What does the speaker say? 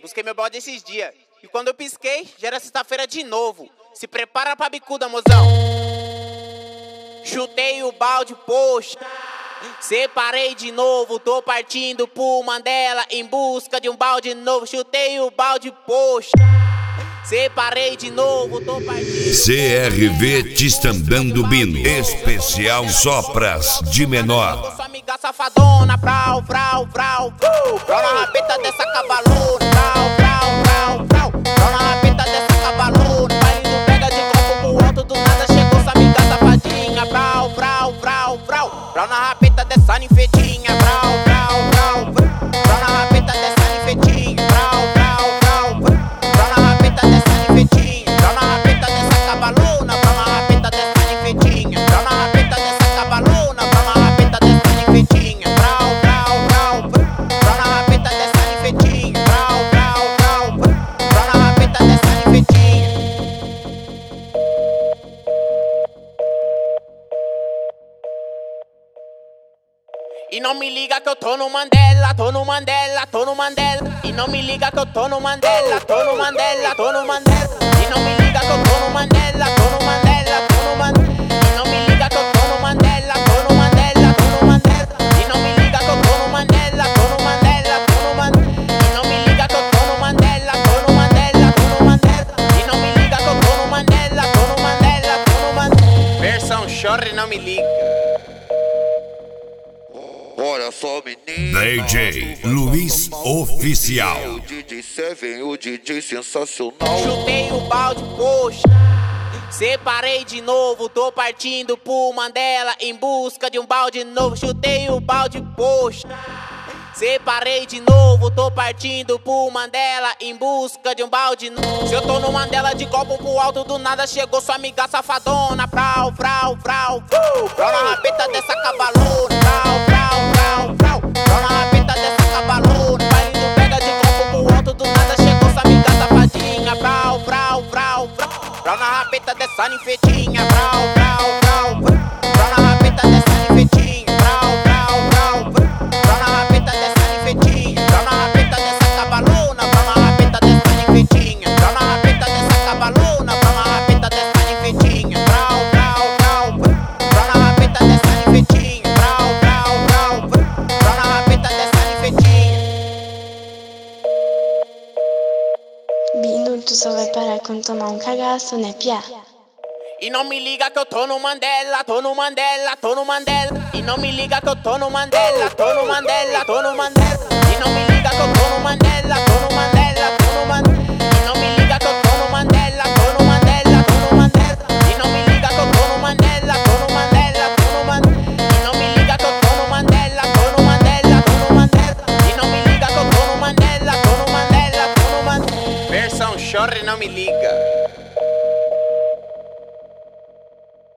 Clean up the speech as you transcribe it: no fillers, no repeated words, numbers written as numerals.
busquei meu balde esses dias. E quando eu pisquei, já era sexta-feira de novo. Se prepara pra bicuda, mozão. Chutei o balde, poxa. Separei de novo, tô partindo pro Mandela em busca de um balde novo. Chutei o balde, poxa. Separei de novo, tô partindo. CRV Tistandando Bino, especial Sopras de menor. Sua amiga safadona, frau, frau, frau, frau na rabeta dessa cavalona, frau, frau, frau, frau, frau na rabeta dessa cavalona. Baile pega de copo pro alto, do nada chegou sua amiga safadinha, frau, frau, frau, frau, frau na rabeta dessa ninfetinha, frau, frau, frau, frau, frau na rabeta dessa ninfetinha, frau, frau, frau, frau na rabeta dessa ninfetinha, frau na rabeta dessa cavalona, frau na rabeta dessa ninfetinha, frau na rabeta dessa cavalona, frau na rabeta dessa ninfetinha, frau, frau, frau, frau na rabeta dessa ninfetinha, frau, frau, frau, frau na rabeta dessa ninfetinha. E não me liga que eu tô no Mandela, tô no Mandela, tô no Mandela. E não me liga que eu tô no Mandela, tô no Mandela, tô no Mandela. E não me liga que eu tô no Mandela, tô no Mandela, tô no Mandela. E não me liga que eu tô no Mandela, tô no Mandela, tô no Mandela. E não me liga que eu tô no Mandela, tô no Mandela, tô no Mandela. E não me liga que eu tô no Mandela, tô no Mandela, tô no Mandela. E não me liga que eu tô no Mandela, tô no Mandela, tô no Mandela. Versão chorre, não me liga. Olha só, menina, DJ Luiz Oficial. o DJ Seven, o DJ sensacional. Chutei o balde, poxa. Separei de novo, tô partindo pro Mandela em busca de um balde novo. Chutei o balde, poxa. Separei de novo, tô partindo pro Mandela em busca de um balde novo. Se eu tô no Mandela de copo pro alto, do nada chegou sua amiga safadona, frau, frau, frau, frau na rabeta dessa cavalona, frau, frau, frau, frau, frau na rabeta dessa cavalona. Baile pega de copo pro alto, do nada chegou sua amiga safadinha, frau, frau, frau, frau, frau na rabeta dessa ninfetinha, frau, frau, frau, frau, frau na rabeta dessa ninfetinha, frau, frau, frau, frau na rabeta dessa ninfetinha, frau na rabeta dessa cavalona, frau na rabeta dessa ninfetinha, frau na rabeta dessa cavalona, frau na rabeta dessa ninfetinha, frau, frau, frau, frau na rabeta dessa ninfetinha, frau, frau, frau, frau na rabeta dessa ninfetinha. Bino, tu só vai parar quando tomar um cagaço, né, piá? E não me liga que eu tô no Mandela, tô no Mandela, tô no Mandela. E não me liga que eu tô no Mandela, tô no Mandela, tô no Mandela. E não me liga que eu tô no Mandela, tô no Mandela, tô no Mandela. E não me liga que eu tô no Mandela, tô no Mandela, tô no Mandela. E não me liga que eu tô no Mandela, tô no Mandela, tô no Mandela. E não me liga que eu tô no Mandela, tô no Mandela, tô no Mandela. E não me liga que eu tô no Mandela, tô no Mandela, tô no Mandela. Versão chorre, não me liga.